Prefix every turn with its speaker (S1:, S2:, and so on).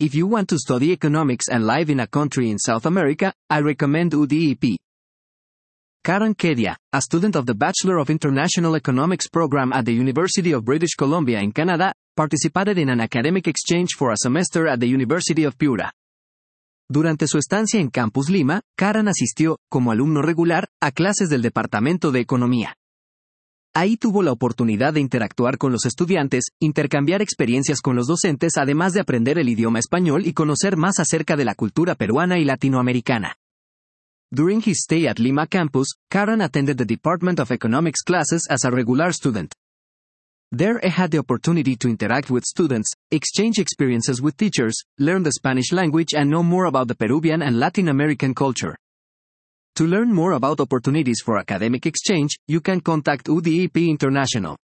S1: If you want to study economics and live in a country in South America, I recommend UDEP. Karen Kedia, a student of the Bachelor of International Economics program at the University of British Columbia in Canada, participated in an academic exchange for a semester at the University of Piura. Durante su estancia en Campus Lima, Karen asistió, como alumno regular, a clases del Departamento de Economía. Ahí tuvo la oportunidad de interactuar con los estudiantes, intercambiar experiencias con los docentes, además de aprender el idioma español y conocer más acerca de la cultura peruana y latinoamericana. During his stay at Lima campus, Karen attended the Department of Economics classes as a regular student. There he had the opportunity to interact with students, exchange experiences with teachers, learn the Spanish language and know more about the Peruvian and Latin American culture. To learn more about opportunities for academic exchange, you can contact UDEP International.